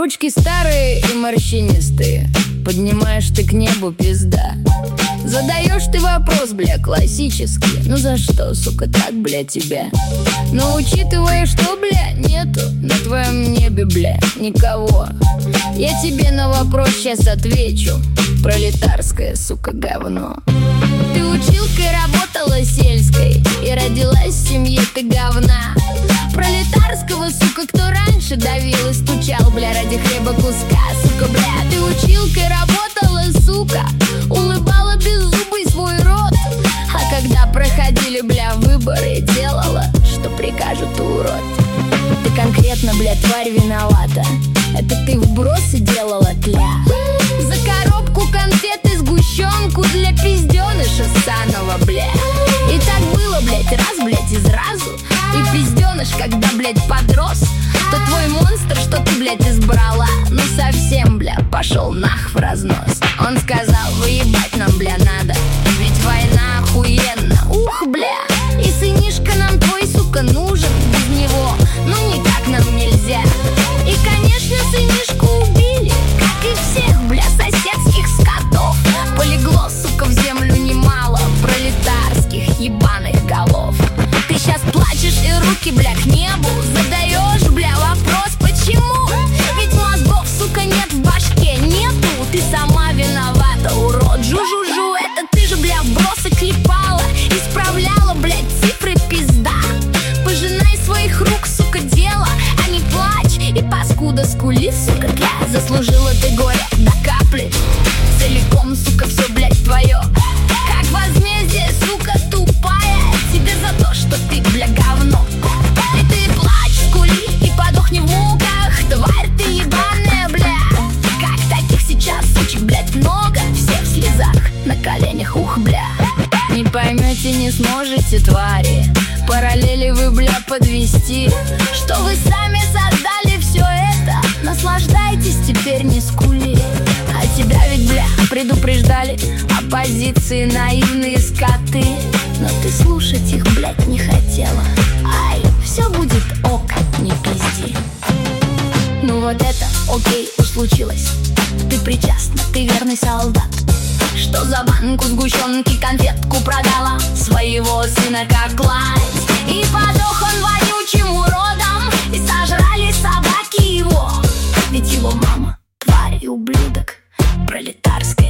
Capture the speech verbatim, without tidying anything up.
Ручки старые и морщинистые, поднимаешь ты к небу, пизда. Задаешь ты вопрос, бля, классический: ну за что, сука, так, бля, тебя? Но учитывая, что, бля, нету на твоем небе, бля, никого, я тебе на вопрос сейчас отвечу: пролетарское, сука, говно. Ты училкой работала сельской и родилась в семье ты говна. Пролетарского, сука, кто раньше давил и стучал, бля, ради хлеба куска, сука, бля. Ты училкой работала, сука, улыбала беззубый свой рот, а когда проходили, бля, выборы, делала, что прикажут, урод. Ты конкретно, бля, тварь, виновата. Это ты вбросы делала, тля. За коробку конфет и сгущенку для пизденыша ссаного, бля. И так было, блядь, раз, блядь, и сразу. И пизденыш, когда, блядь, подрос, то твой монстр, что ты, блядь, избрала, ну совсем, бля, пошел нах в разнос. Он сказал: выебать нам, бля, надо, ведь война охуенна, ух, бля. И сынишка нам твой, сука, нужен, без него ну никак нам нельзя. И, конечно, сынишку убили, как и всех, бля, соседских скотов. Полегло, сука, в землю немало пролетарских ебаных голов. Ты сейчас плачешь и руки, бля, к небу задаешь, бля, вопрос: почему? Ведь мозгов, сука, нет в башке, нету. Ты сама виновата, урод, жу-жу-жу. Это ты же, бля, вбросы клепала, исправляла, блядь, цифры, пизда. Пожинай своих рук, сука, дело, а не плачь и паскуда скули, сука, тля. Заслужила ты горе до капли, целиком, сука, все, блядь, твое. Как возмездие, сука, тупая, тебе за то, что ты, бля, говно. И ты плачь, скули и подохни в муках, тварь ты ебаная, бля. Как таких сейчас, сучек, блядь, много, все в слезах, на коленях, ух, бля. Не поймете, не сможете, твари, параллели вы, бля, подвести, что вы сами создали все это. Наслаждайтесь теперь, не скули. А тебя ведь, бля, предупреждали оппозиции, наивные скоты, но ты слушать их, блядь, не хотела. Ай, все будет ок, не пизди. Ну вот это, окей, уж случилось. Ты причастна, ты верный солдат, что за банку сгущенки конфетку продала своего сына как класть. И подох он вонючим уродом, и сожрали собаки его. Ведь его мама тварь и ублюдок пролетарский.